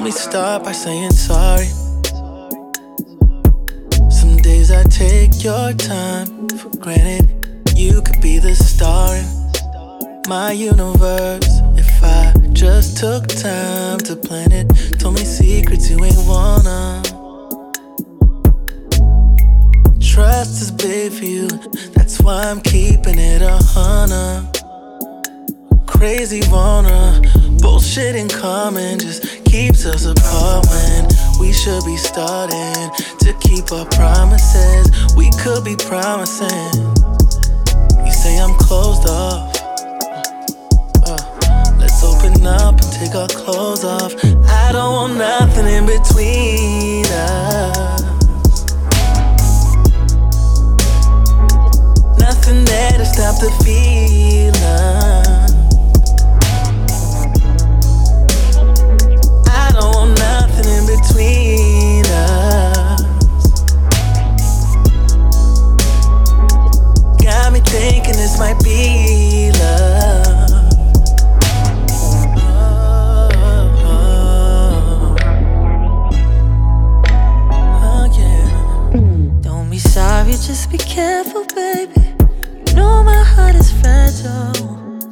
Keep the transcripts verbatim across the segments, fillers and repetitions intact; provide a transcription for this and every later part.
me start by saying sorry. Some days I take your time for granted. You could be the star in my universe if I just took time to plan it. Told me secrets you ain't wanna. Trust is big for you, that's why I'm keeping it a hundred. Crazy wanna, bullshit in common just keeps us apart when we should be starting to keep our promises. We could be promising. You say I'm closed off, uh, let's open up and take our clothes off. I don't want nothing in between us. Nothing there to stop the feeling. I don't want nothing in between us. Got me thinking this might be love. Oh, oh, oh, yeah. Don't be sorry, just be careful, baby. You know my heart is fragile.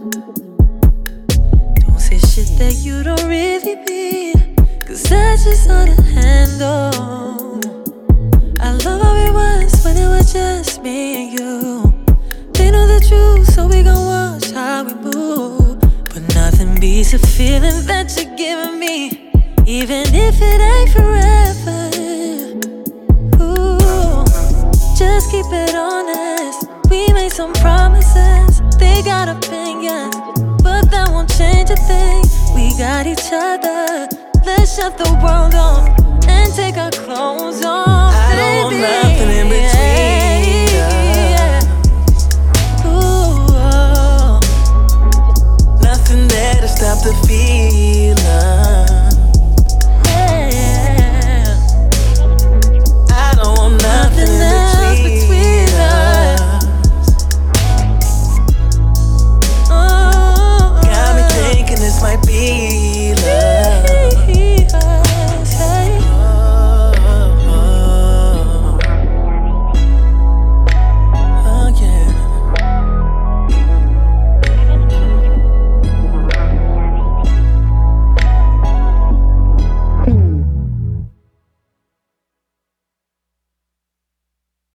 Don't say shit that you don't really mean, cause that's just hard to handle. I love how it was when it was just me and you. They know the truth, so we gon' watch how we move. But nothing beats the feeling that you're giving me, even if it ain't forever. Ooh, just keep it honest. We made some promises, they got opinions, but that won't change a thing. We got each other, let's shut the world off and take our clothes off.